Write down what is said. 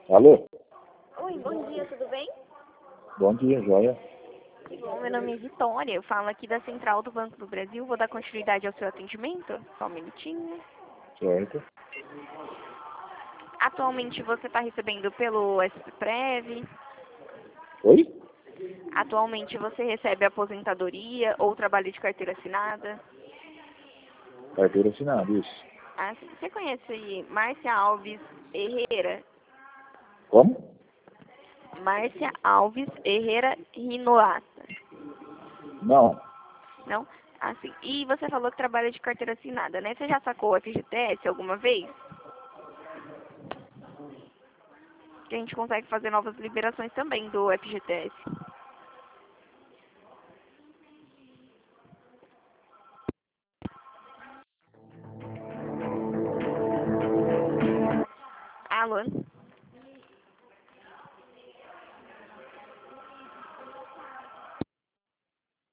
Alô? Oi, bom dia, tudo bem? Bom dia, joia. Bom, meu nome é Vitória, eu falo aqui da Central do Banco do Brasil, vou dar continuidade ao seu atendimento, só um minutinho. Certo. Atualmente você está recebendo pelo SPPREV, Oi? atualmente você recebe aposentadoria ou trabalho de carteira assinada. Carteira assinada, isso. Assim, você conhece aí Márcia Alves Herrera? Como? Márcia Alves Herrera Rinoata, Não. não? Assim, e você falou que trabalha de carteira assinada, né? Você já sacou o FGTS alguma vez? Que a gente consegue fazer novas liberações também do FGTS. Alô?